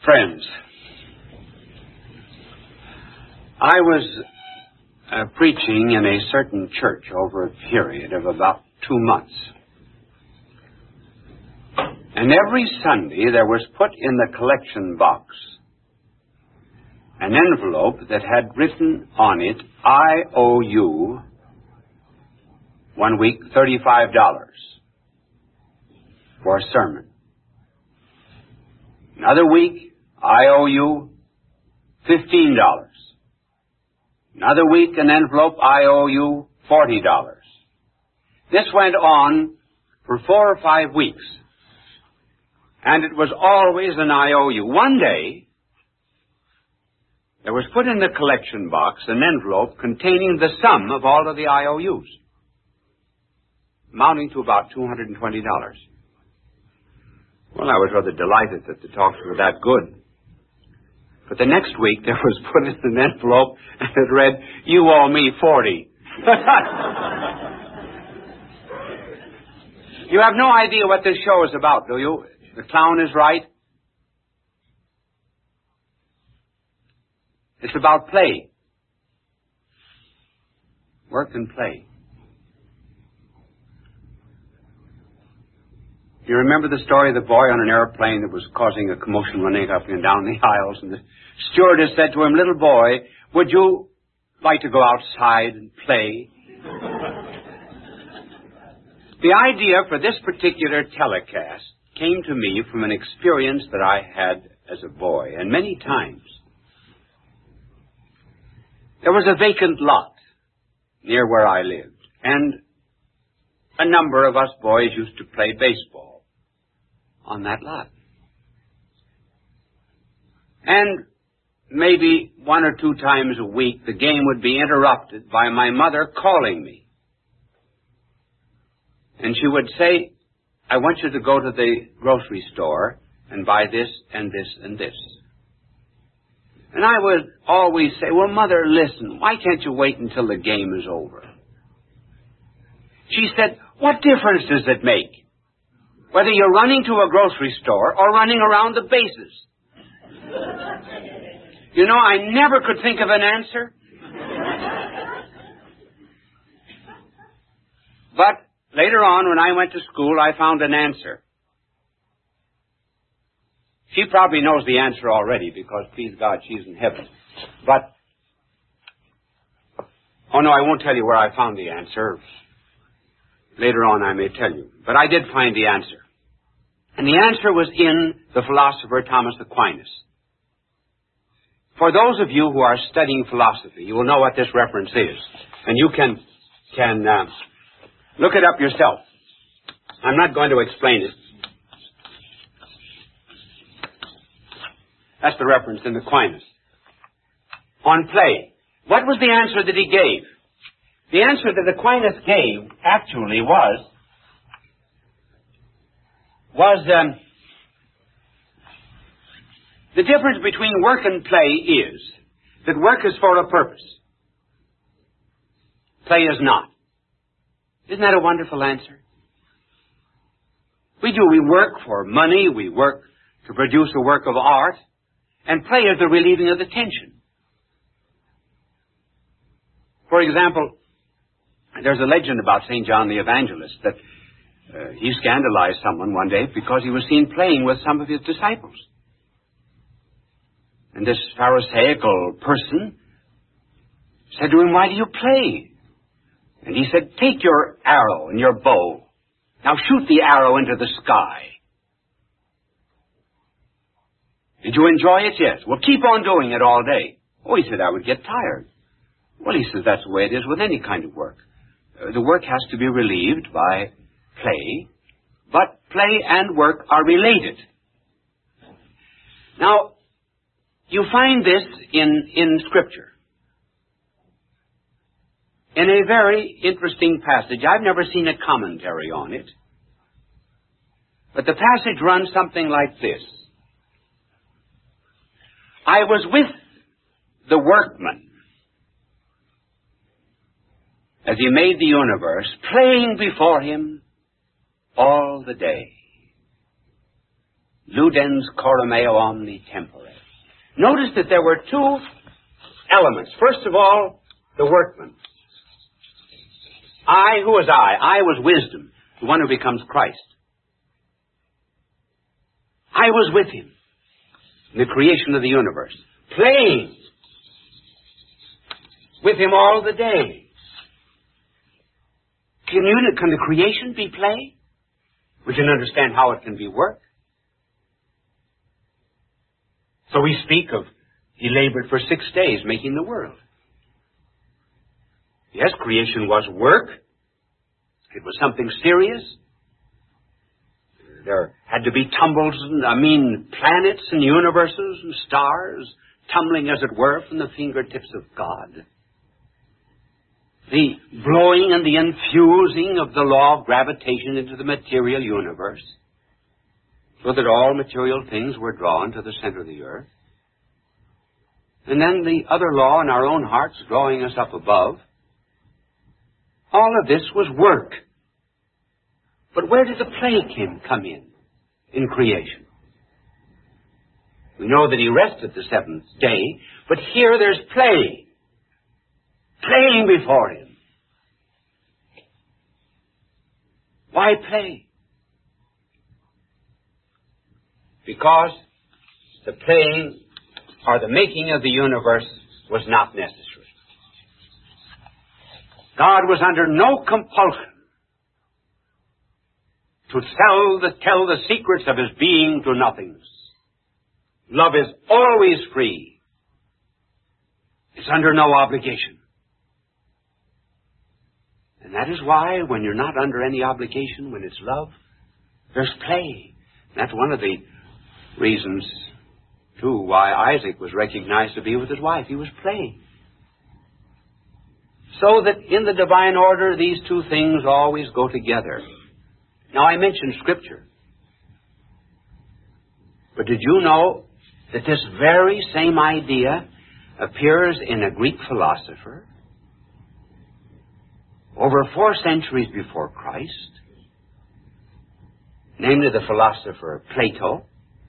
Friends, I was preaching in a certain church over a period of about 2 months. And every Sunday there was put in the collection box an envelope that had written on it, I owe you, 1 week, $35 for a sermon. Another week, I owe you $15. Another week, an envelope, I owe you $40. This went on for 4 or 5 weeks. And it was always an IOU. One day, there was put in the collection box an envelope containing the sum of all of the IOUs, amounting to about $220. Well, I was rather delighted that the talks were that good. But the next week, there was put in an envelope, and it read, you owe me $40. You have no idea what this show is about, do you? The clown is right. It's about play. Work and play. You remember the story of the boy on an airplane that was causing a commotion running up and down the aisles, and the stewardess said to him, little boy, would you like to go outside and play? The idea for this particular telecast came to me from an experience that I had as a boy, and many times. There was a vacant lot near where I lived, and a number of us boys used to play baseball on that lot. And maybe 1 or 2 times a week, the game would be interrupted by my mother calling me. And she would say, I want you to go to the grocery store and buy this and this and this. And I would always say, well, Mother, listen, why can't you wait until the game is over? She said, what difference does it make? Whether you're running to a grocery store or running around the bases. You know, I never could think of an answer. But later on, when I went to school, I found an answer. She probably knows the answer already because, please God, she's in heaven. But, oh no, I won't tell you where I found the answer. Later on I may tell you. But I did find the answer. And the answer was in the philosopher Thomas Aquinas. For those of you who are studying philosophy, you will know what this reference is. And you can look it up yourself. I'm not going to explain it. That's the reference in Aquinas. On play. What was the answer that he gave? The answer that Aquinas gave actually was the difference between work and play is that work is for a purpose. Play is not. Isn't that a wonderful answer? We work for money, we work to produce a work of art, and play is the relieving of the tension. For example, there's a legend about St. John the Evangelist that he scandalized someone one day because he was seen playing with some of his disciples. And this Pharisaical person said to him, why do you play? And he said, take your arrow and your bow. Now shoot the arrow into the sky. Did you enjoy it? Yes. Well, keep on doing it all day. Oh, he said, I would get tired. Well, he says, that's the way it is with any kind of work. The work has to be relieved by play, but play and work are related. Now, you find this in Scripture. In a very interesting passage. I've never seen a commentary on it. But the passage runs something like this. I was with the workman as he made the universe, playing before him all the day. Ludens coram eo omni tempore. Notice that there were two elements. First of all, the workman. I, who was I? I was wisdom, the one who becomes Christ. I was with him in the creation of the universe, playing with him all the day. Can the creation be play? We can understand how it can be work. So we speak of, he labored for 6 days making the world. Yes, creation was work. It was something serious. There had to be planets and universes and stars tumbling, as it were, from the fingertips of God. The blowing and the infusing of the law of gravitation into the material universe, so that all material things were drawn to the center of the earth. And then the other law in our own hearts drawing us up above. All of this was work. But where did the play come in creation? We know that he rested the seventh day, but here there's play. Playing before him. Why play? Because the playing or the making of the universe was not necessary. God was under no compulsion to tell the secrets of his being to nothingness. Love is always free. It's under no obligation. And that is why, when you're not under any obligation, when it's love, there's play. And that's one of the reasons, too, why Isaac was recognized to be with his wife. He was playing. So that in the divine order, these two things always go together. Now, I mentioned Scripture. But did you know that this very same idea appears in a Greek philosopher over 4 centuries before Christ, namely the philosopher Plato?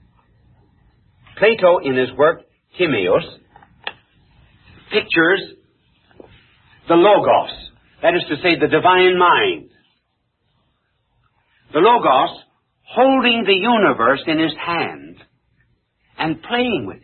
Plato, in his work Timaeus, pictures the Logos, that is to say, the divine mind. The Logos holding the universe in his hand and playing with it.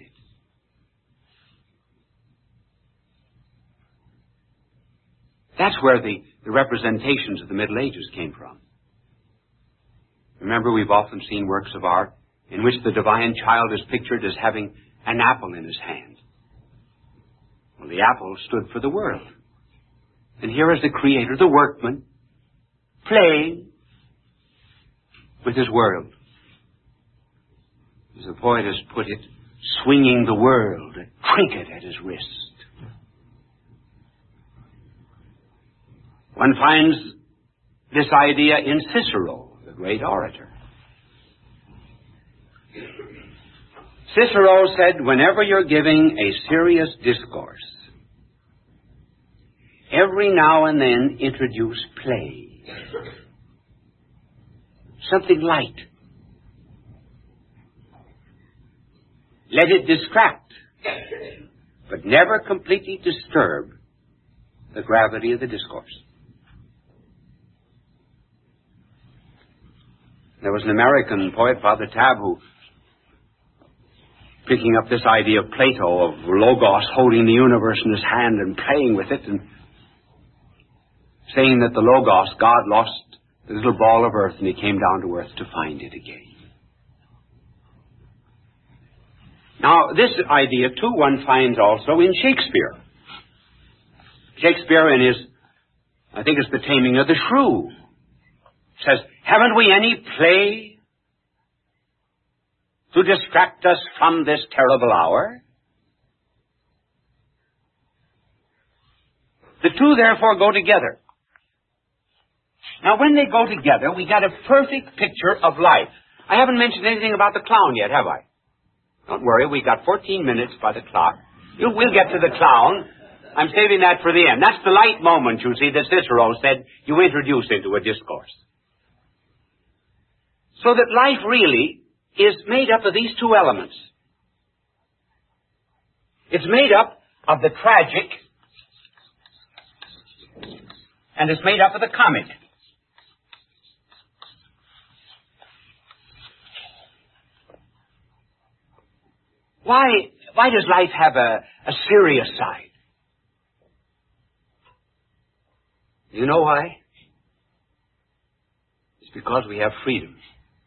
That's where the representations of the Middle Ages came from. Remember, we've often seen works of art in which the divine child is pictured as having an apple in his hand. Well, the apple stood for the world. And here is the Creator, the workman, playing with his world. As the poet has put it, swinging the world, a trinket at his wrist. One finds this idea in Cicero, the great orator. Cicero said, whenever you're giving a serious discourse, every now and then introduce play. Something light. Let it distract, but never completely disturb the gravity of the discourse. There was an American poet, Father Tabb, who, picking up this idea of Plato, of Logos holding the universe in his hand and playing with it, and saying that the Logos, God lost the little ball of earth and he came down to earth to find it again. Now, this idea, too, one finds also in Shakespeare. Shakespeare, in his, I think it's The Taming of the Shrew, says, haven't we any play to distract us from this terrible hour? The two, therefore, go together. Now, when they go together, we got a perfect picture of life. I haven't mentioned anything about the clown yet, have I? Don't worry, we got 14 minutes by the clock. We'll get to the clown. I'm saving that for the end. That's the light moment, you see, that Cicero said you introduce into a discourse. So that life really is made up of these two elements. It's made up of the tragic, and it's made up of the comic. Why does life have a serious side? You know why? It's because we have freedom.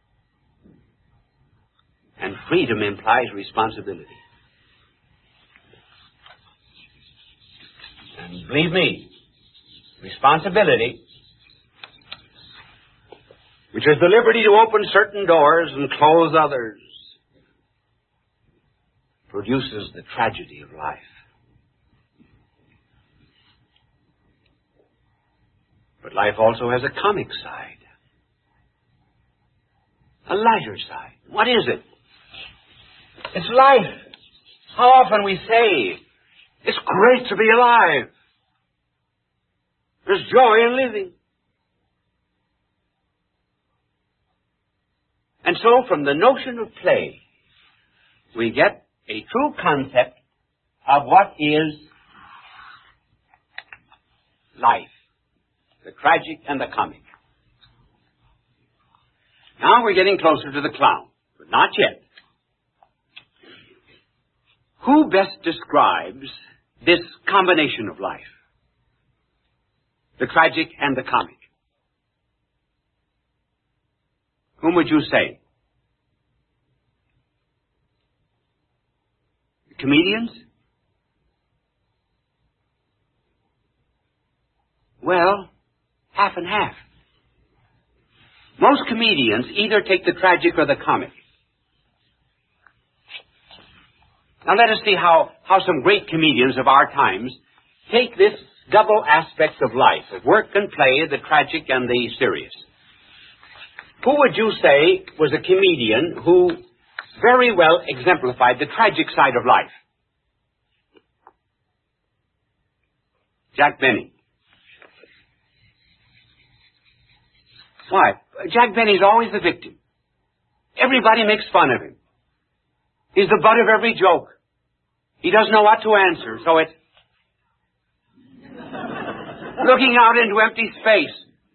And freedom implies responsibility. And believe me, responsibility, which is the liberty to open certain doors and close others, produces the tragedy of life. But life also has a comic side, a lighter side. What is it? It's life. How often we say, it's great to be alive. There's joy in living. And so from the notion of play, we get a true concept of what is life, the tragic and the comic. Now we're getting closer to the clown, but not yet. Who best describes this combination of life, the tragic and the comic? Whom would you say? Comedians? Well, half and half. Most comedians either take the tragic or the comic. Now let us see how some great comedians of our times take this double aspect of life, of work and play, the tragic and the serious. Who would you say was a comedian who very well exemplified the tragic side of life? Jack Benny. Why? Jack Benny's always the victim. Everybody makes fun of him. He's the butt of every joke. He doesn't know what to answer, so it's looking out into empty space.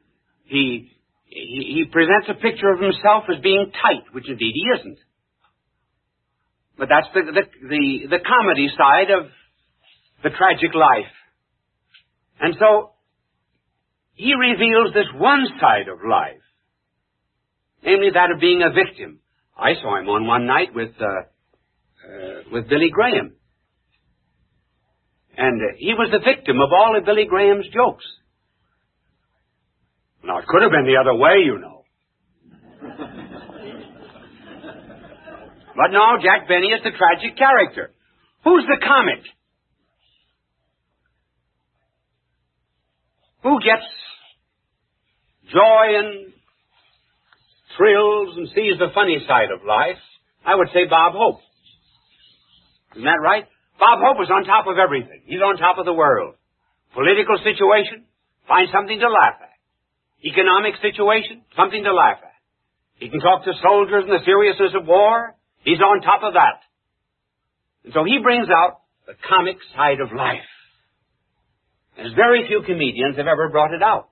He presents a picture of himself as being tight, which indeed he isn't. But that's the comedy side of the tragic life. And so he reveals this one side of life, namely that of being a victim. I saw him on one night with Billy Graham. And he was the victim of all of Billy Graham's jokes. Now, it could have been the other way, you know. But no, Jack Benny is the tragic character. Who's the comic? Who gets joy and thrills and sees the funny side of life? I would say Bob Hope. Isn't that right? Bob Hope is on top of everything. He's on top of the world. Political situation, find something to laugh at. Economic situation, something to laugh at. He can talk to soldiers and the seriousness of war. He's on top of that. And so he brings out the comic side of life. There's very few comedians have ever brought it out.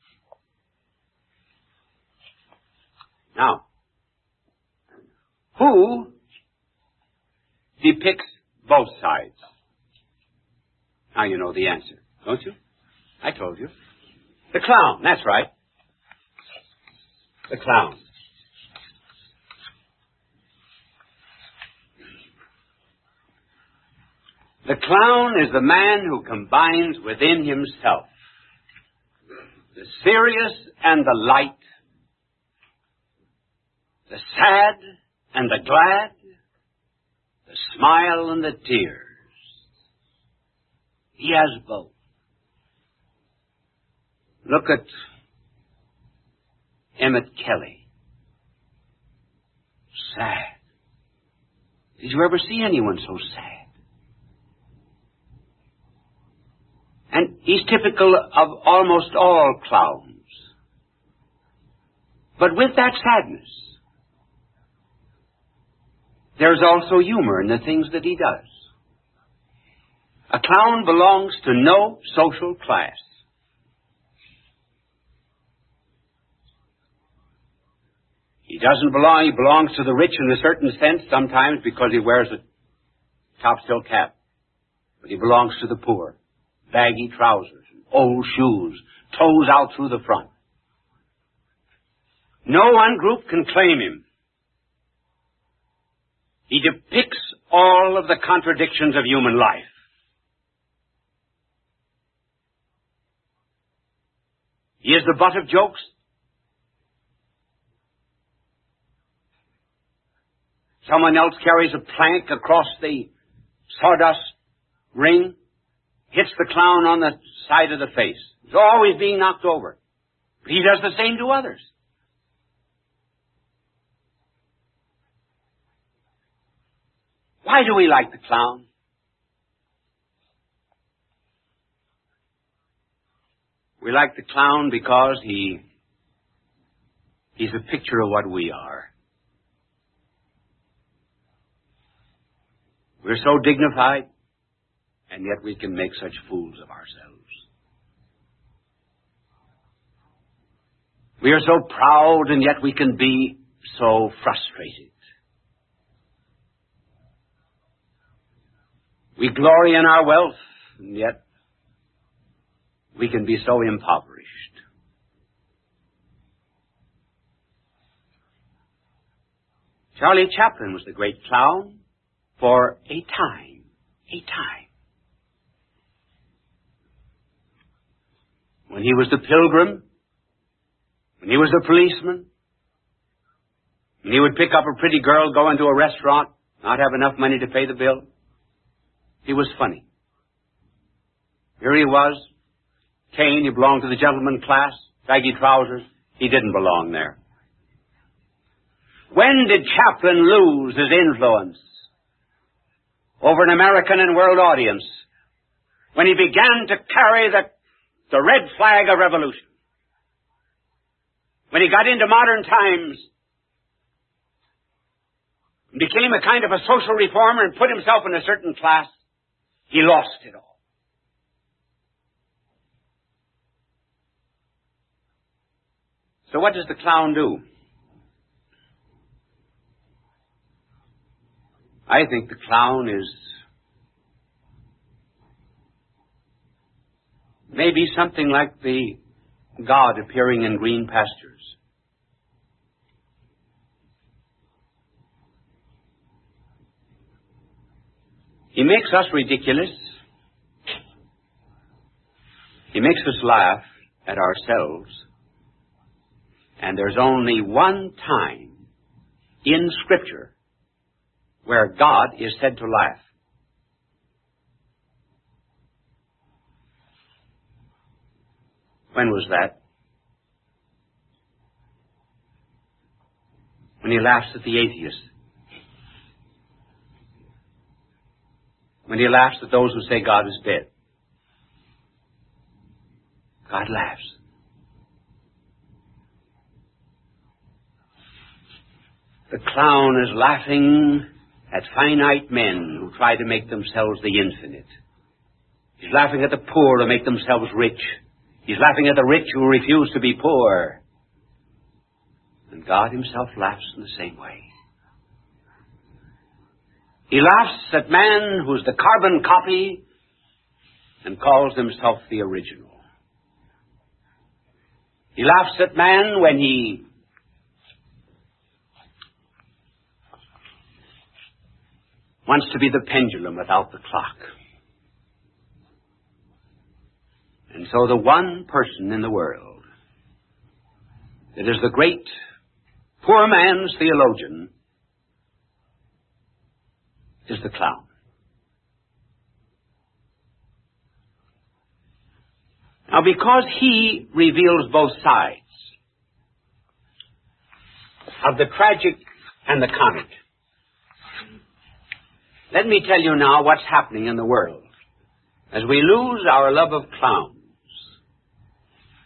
Now, who depicts both sides? Now you know the answer, don't you? I told you. The clown, that's right. The clown. The clown is the man who combines within himself the serious and the light, the sad and the glad, the smile and the tears. He has both. Look at Emmett Kelly. Sad. Did you ever see anyone so sad? And he's typical of almost all clowns. But with that sadness, there's also humor in the things that he does. A clown belongs to no social class. He doesn't belong, he belongs to the rich in a certain sense sometimes because he wears a top silk hat. But he belongs to the poor. Baggy trousers, old shoes, toes out through the front. No one group can claim him. He depicts all of the contradictions of human life. He is the butt of jokes. Someone else carries a plank across the sawdust ring, hits the clown on the side of the face. He's always being knocked over. He does the same to others. Why do we like the clown? We like the clown because he's a picture of what we are. We're so dignified, and yet we can make such fools of ourselves. We are so proud, and yet we can be so frustrated. We glory in our wealth, and yet we can be so impoverished. Charlie Chaplin was the great clown for a time. When he was the pilgrim, when he was the policeman, when he would pick up a pretty girl, go into a restaurant, not have enough money to pay the bill, he was funny. Here he was, Cain, he belonged to the gentleman class, baggy trousers. He didn't belong there. When did Chaplin lose his influence over an American and world audience? When he began to carry the red flag of revolution. When he got into modern times, became a kind of a social reformer and put himself in a certain class, he lost it all. So what does the clown do? I think the clown is maybe something like the God appearing in green pastures. He makes us ridiculous. He makes us laugh at ourselves. And there's only one time in Scripture where God is said to laugh. When was that? When he laughs at the atheist. When he laughs at those who say God is dead. God laughs. The clown is laughing at finite men who try to make themselves the infinite. He's laughing at the poor to make themselves rich. He's laughing at the rich who refuse to be poor. And God himself laughs in the same way. He laughs at man who's the carbon copy and calls himself the original. He laughs at man when he wants to be the pendulum without the clock. And so the one person in the world that is the great poor man's theologian is the clown. Now, because he reveals both sides of the tragic and the comic, let me tell you now what's happening in the world as we lose our love of clowns.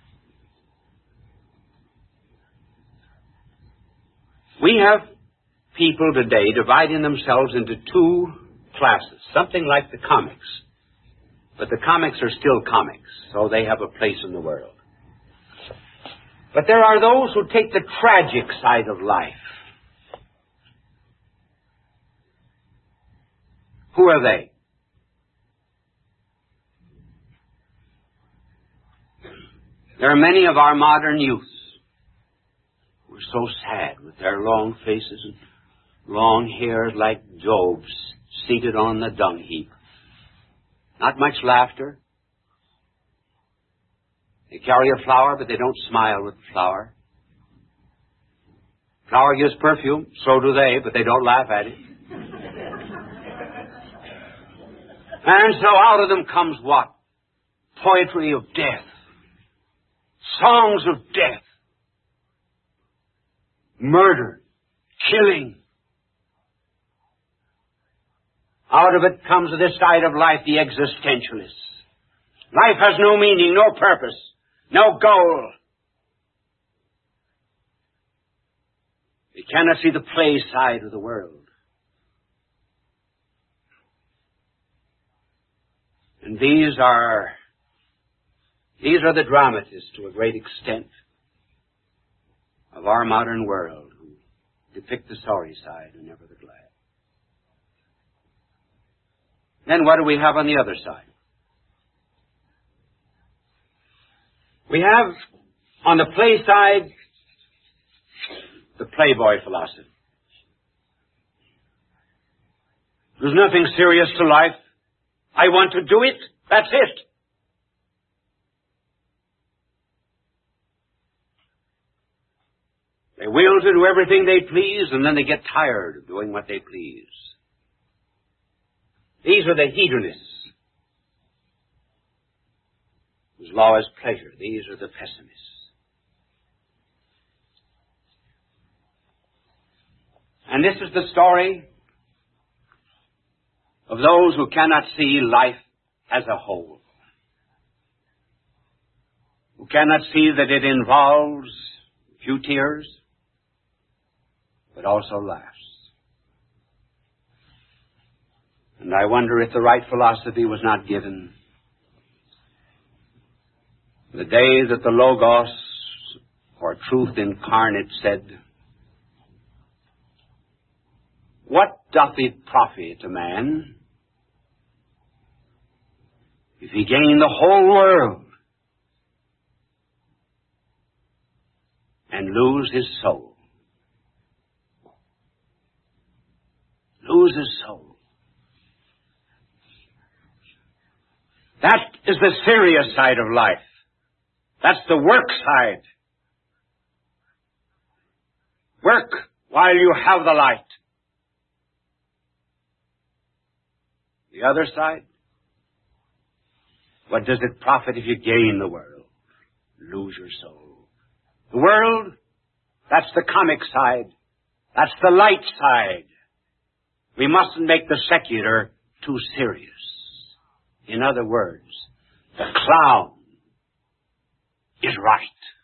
We have people today dividing themselves into two classes, something like the comics. But the comics are still comics, so they have a place in the world. But there are those who take the tragic side of life. Who are they? There are many of our modern youth who are so sad with their long faces and long hairs like Job's seated on the dung heap. Not much laughter. They carry a flower, but they don't smile with the flower. Flower gives perfume, so do they, but they don't laugh at it. And so out of them comes what? Poetry of death. Songs of death. Murder. Killing. Out of it comes this side of life, the existentialist. Life has no meaning, no purpose, no goal. They cannot see the play side of the world. And these are the dramatists, to a great extent, of our modern world, who depict the sorry side and never the glad. Then what do we have on the other side? We have, on the play side, the playboy philosophy. There's nothing serious to life. I want to do it. That's it. They will to do everything they please, and then they get tired of doing what they please. These are the hedonists, whose law is pleasure. These are the pessimists. And this is the story of those who cannot see life as a whole, who cannot see that it involves a few tears, but also laughs. And I wonder if the right philosophy was not given the day that the Logos, or truth incarnate, said, "What doth it profit a man if he gain the whole world and lose his soul?" Lose his soul. That is the serious side of life. That's the work side. Work while you have the light. The other side? What does it profit if you gain the world? Lose your soul. The world? That's the comic side. That's the light side. We mustn't make the secular too serious. In other words, the clown is right.